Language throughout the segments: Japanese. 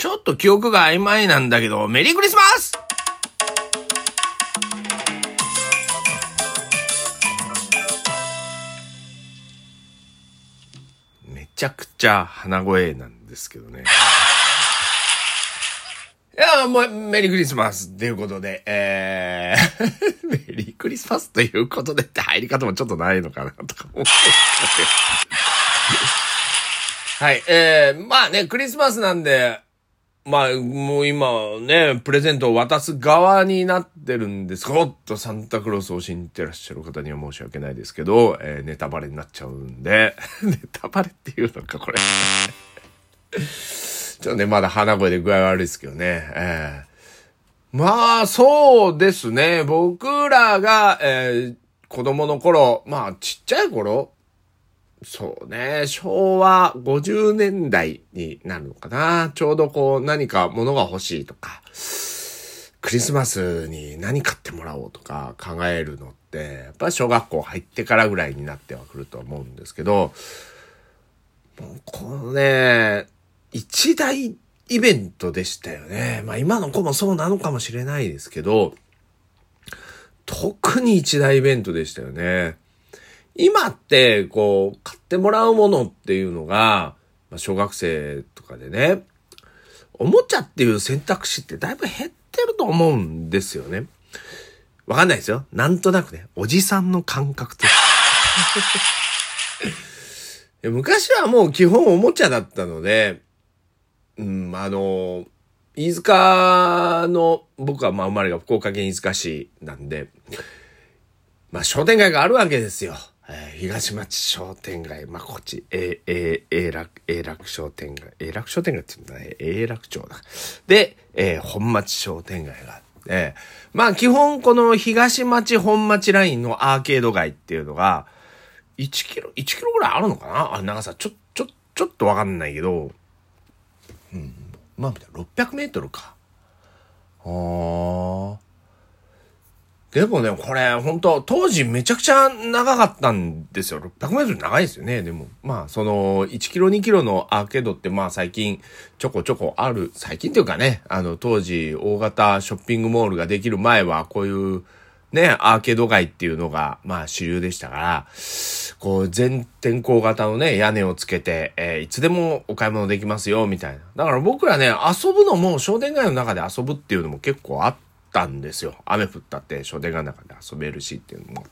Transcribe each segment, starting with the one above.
ちょっと記憶が曖昧なんだけど、メリークリスマス！めちゃくちゃ鼻声なんですけどね。いや、もう、メリークリスマスということで、メリークリスマスということでって入り方もちょっとないのかなとか思って。はい、まあね、クリスマスなんで、まあ、もう今ね、プレゼントを渡す側になってるんですが、おっと、サンタクロースを信じてらっしゃる方には申し訳ないですけど、ネタバレになっちゃうんで、ネタバレっていうのか、これ。ちょっとね、まだ鼻声で具合悪いですけどね。まあ、そうですね。僕らが、子供の頃、まあ、ちっちゃい頃、そうね、昭和50年代になるのかな。ちょうどこう何か物が欲しいとか、クリスマスに何買ってもらおうとか考えるのって、やっぱり小学校入ってからぐらいになってはくると思うんですけど、もうこのね、一大イベントでしたよね。まあ今の子もそうなのかもしれないですけど、特に一大イベントでしたよね。今って、こう、買ってもらうものっていうのが、小学生とかでね、おもちゃっていう選択肢ってだいぶ減ってると思うんですよね。わかんないですよ。なんとなくね、おじさんの感覚と。昔はもう基本おもちゃだったので、飯塚の、僕は生まれが福岡県飯塚市なんで、商店街があるわけですよ。東町商店街、こっち、永楽商店街、永楽商店街って言うんだね、永楽町だ。で、本町商店街があって、基本この東町本町ラインのアーケード街っていうのが、1キロぐらいあるのかな？長さ、ちょっとわかんないけど、600メートルか。でもね、これ、本当当時めちゃくちゃ長かったんですよ。600メートル長いですよね。でも、その、1キロ2キロのアーケードって、最近、ちょこちょこある。最近っていうかね、当時、大型ショッピングモールができる前は、こういう、ね、アーケード街っていうのが、主流でしたから、こう、全天候型のね、屋根をつけて、いつでもお買い物できますよ、みたいな。だから僕らね、遊ぶのも、商店街の中で遊ぶっていうのも結構あったんですよ。雨降ったって商店街の中で遊べるしっていうのもあって。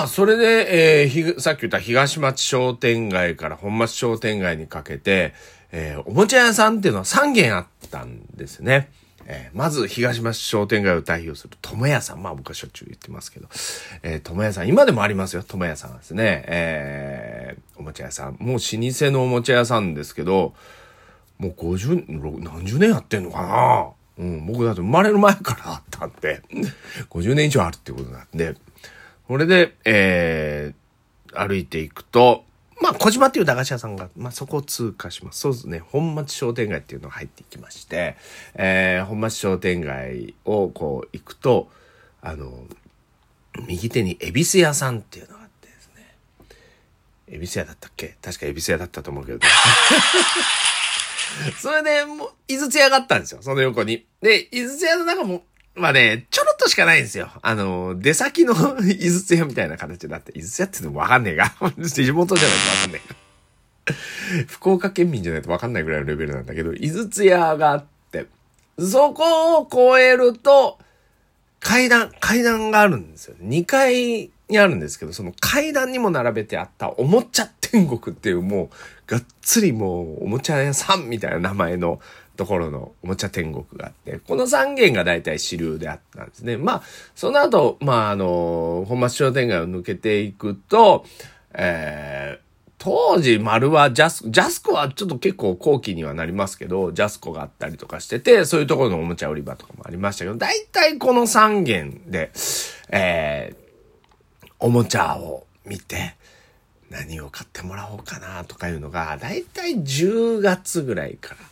それで、さっき言った東町商店街から本町商店街にかけて、おもちゃ屋さんっていうのは3軒あったんですね。まず東町商店街を代表する友屋さん。僕はしょっちゅう言ってますけど、友屋さん、今でもありますよ、友屋さんですね。おもちゃ屋さん。もう老舗のおもちゃ屋さんですけど、もう何十年やってんのかな？僕だって生まれる前からあったんで、50年以上あるってことなんで、これで、歩いていくと、小島っていう駄菓子屋さんが、そこを通過します。そうですね。本町商店街っていうのが入っていきまして、本町商店街をこう行くと、右手に恵比寿屋さんっていうのがあってですね。恵比寿屋だったっけ？確か恵比寿屋だったと思うけど、ね。それで、もう、井筒屋があったんですよ。その横に。で、井筒屋の中も、ちょろっとしかないんですよ。出先の井筒屋みたいな形だって。井筒屋ってのもわかんねえが。地元じゃないとわかんねえが。福岡県民じゃないとわかんないぐらいのレベルなんだけど、井筒屋があって、そこを越えると、階段があるんですよ。2階にあるんですけど、その階段にも並べてあったおもちゃ天国っていうもう、がっつりもうおもちゃ屋さんみたいな名前のところのおもちゃ天国があって、この3軒が大体主流であったんですね。その後、本町商店街を抜けていくと、当時丸はジャスコはちょっと結構後期にはなりますけど、ジャスコがあったりとかしてて、そういうところのおもちゃ売り場とかもありましたけど、大体この3軒で、おもちゃを見て、何を買ってもらおうかなとかいうのが、だいたい10月ぐらいから、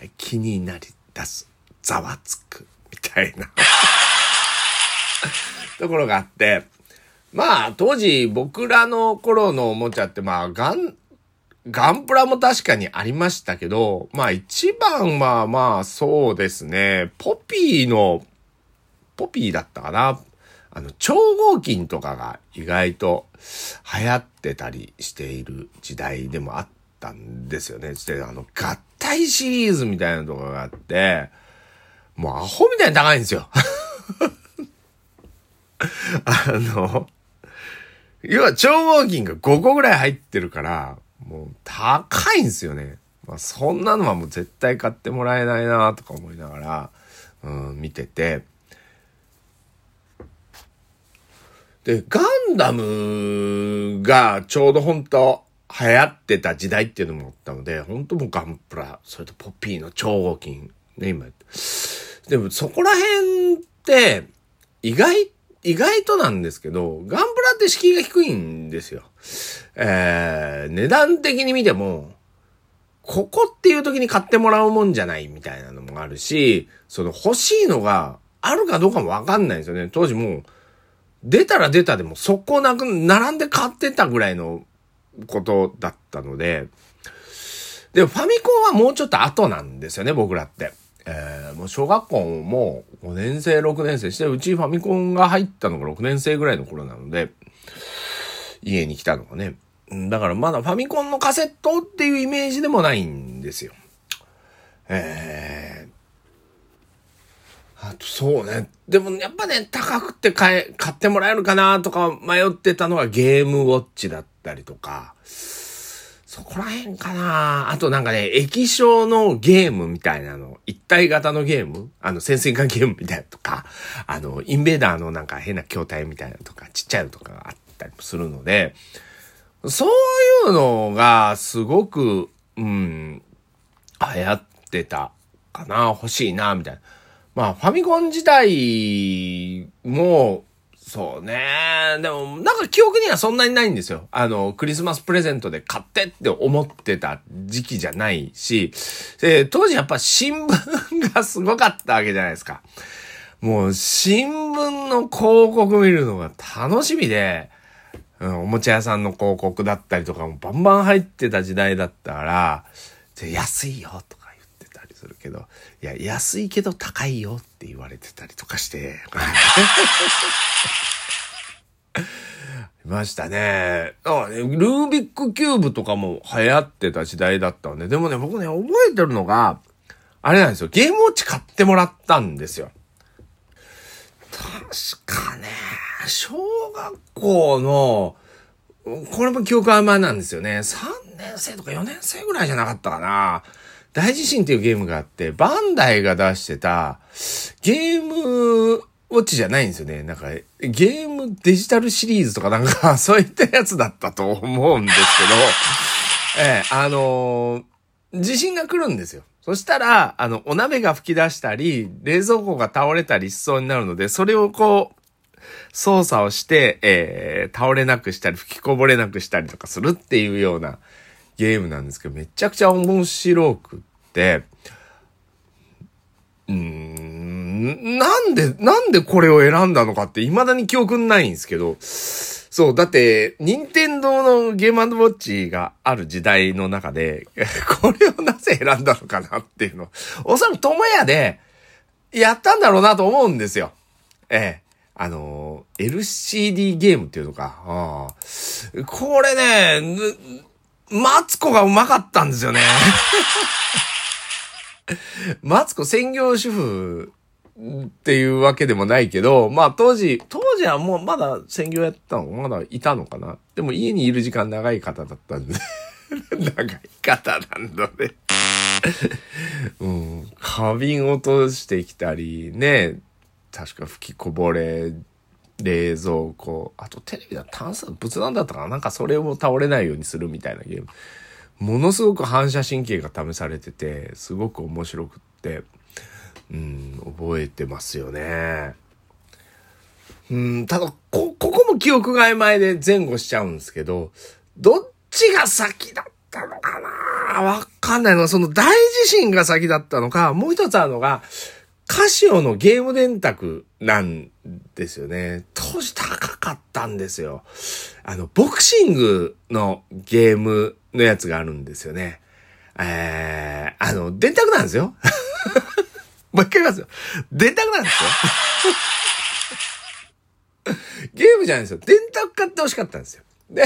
気になり出す、ざわつく、みたいなところがあって、当時僕らの頃のおもちゃって、ガンガンプラも確かにありましたけど、まあ一番はまあそうですね、ポピーだったかな。超合金とかが意外と流行ってたりしている時代でもあったんですよね。で、合体シリーズみたいなのとかがあって、もうアホみたいに高いんですよ。要は超合金が5個ぐらい入ってるから、もう高いんですよね。まあそんなのはもう絶対買ってもらえないなとか思いながら、見てて。で、ガンダムがちょうど本当流行ってた時代っていうのもあったので、本当もうガンプラ、それとポピーの超合金、ね、今。でもそこら辺って、意外となんですけど、ガンプラって敷居が低いんですよ。値段的に見ても、ここっていう時に買ってもらうもんじゃないみたいなのもあるし、その欲しいのがあるかどうかもわかんないんですよね。当時もう、出たら出たでも速攻並んで買ってたぐらいのことだったので、でもファミコンはもうちょっと後なんですよね、僕らって。もう小学校も5年生、6年生して、うちファミコンが入ったのが6年生ぐらいの頃なので、家に来たのがね。だからまだファミコンのカセットっていうイメージでもないんですよ。あとそうね。でもやっぱね、高くて買ってもらえるかなとか迷ってたのはゲームウォッチだったりとか、そこら辺かな。あとなんかね、液晶のゲームみたいなの、一体型のゲーム、潜水艦ゲームみたいなとか、インベーダーのなんか変な筐体みたいなとか、ちっちゃいのとかがあったりもするので、そういうのがすごく、流行ってたかな、欲しいな、みたいな。まあ、ファミコン自体も、そうね。でも、なんか記憶にはそんなにないんですよ。クリスマスプレゼントで買ってって思ってた時期じゃないし、当時やっぱ新聞がすごかったわけじゃないですか。もう、新聞の広告見るのが楽しみで、おもちゃ屋さんの広告だったりとかもバンバン入ってた時代だったから、安いよとか言ってたりするけど、いや、安いけど高いよって言われてたりとかして。いましたね。ルービックキューブとかも流行ってた時代だったんで、でもね、僕ね、覚えてるのが、あれなんですよ。ゲームウォッチ買ってもらったんですよ。確かね、小学校の、これも記憶曖昧なんですよね。3年生とか4年生ぐらいじゃなかったかな。大地震っていうゲームがあって、バンダイが出してた、ゲームウォッチじゃないんですよね。なんか、ゲームデジタルシリーズとかなんか、そういったやつだったと思うんですけど、地震が来るんですよ。そしたら、お鍋が吹き出したり、冷蔵庫が倒れたりしそうになるので、それをこう、操作をして、倒れなくしたり、吹きこぼれなくしたりとかするっていうようなゲームなんですけど、めちゃくちゃ面白くって、なんでこれを選んだのかって未だに記憶ないんですけど、そう、だって、任天堂のゲーム&ウォッチがある時代の中で、これをなぜ選んだのかなっていうの。おそらく友屋でやったんだろうなと思うんですよ。LCD ゲームっていうのか。これね、マツコがうまかったんですよね。マツコ専業主婦っていうわけでもないけど、まあ当時はもうまだ専業やったのまだいたのかな。でも家にいる時間長い方だったんで。長い方なんだね。花瓶落としてきたり、ね。確か吹きこぼれ、冷蔵庫、あとテレビだ炭酸仏壇だったかな、なんかそれを倒れないようにするみたいなゲーム。ものすごく反射神経が試されてて、すごく面白くって、覚えてますよね。ただ、ここも記憶が曖昧で前後しちゃうんですけど、どっちが先だったのかなわかんないの。その大地震が先だったのか、もう一つあるのが、カシオのゲーム電卓なんですよね。当当時高かったんですよ。ボクシングのゲームのやつがあるんですよね。電卓なんですよ。もう一回言いますよ。電卓なんですよ。ゲームじゃないんですよ。電卓買って欲しかったんですよ。で、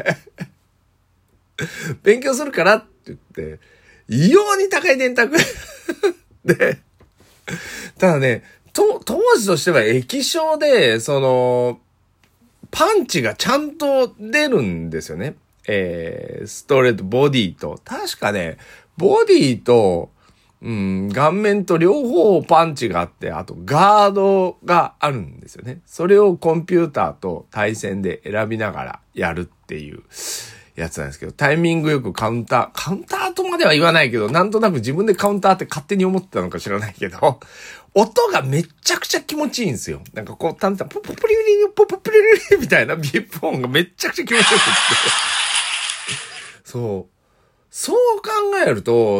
勉強するからって言って、異様に高い電卓。で、ただね、当時としては液晶で、パンチがちゃんと出るんですよね。ストレート、ボディと。確かね、ボディと、顔面と両方パンチがあって、あとガードがあるんですよね。それをコンピューターと対戦で選びながらやるっていうやつなんですけど、タイミングよくカウンターとまでは言わないけど、なんとなく自分でカウンターって勝手に思ってたのか知らないけど、音がめちゃくちゃ気持ちいいんですよ。なんかこう、淡々、ポポプリリリ、ポポプリリリみたいなビップ音がめちゃくちゃ気持ちよくって。そう考えると、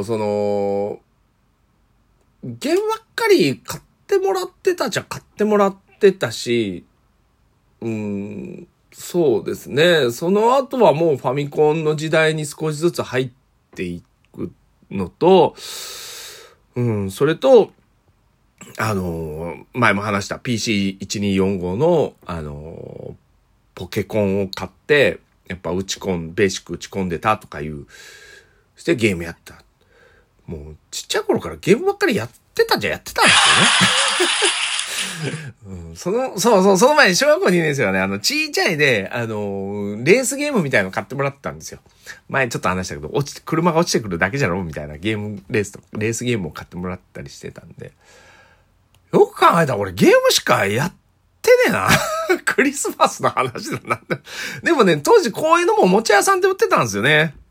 ゲームばっかり買ってもらってたし、そうですね。その後はもうファミコンの時代に少しずつ入っていくのと、それと、前も話した PC1245 の、ポケコンを買って、やっぱベーシック打ち込んでたとかしてゲームやった。もう、ちっちゃい頃からゲームばっかりやってたんですよね。その前に小学校2年生はね、ちっちゃいで、レースゲームみたいの買ってもらったんですよ。前ちょっと話したけど、車が落ちてくるだけじゃろみたいなレースゲームを買ってもらったりしてたんで。よく考えたら俺ゲームしかやってねえな。クリスマスの話だな。でもね、当時こういうのもおもちゃ屋さんで売ってたんですよね。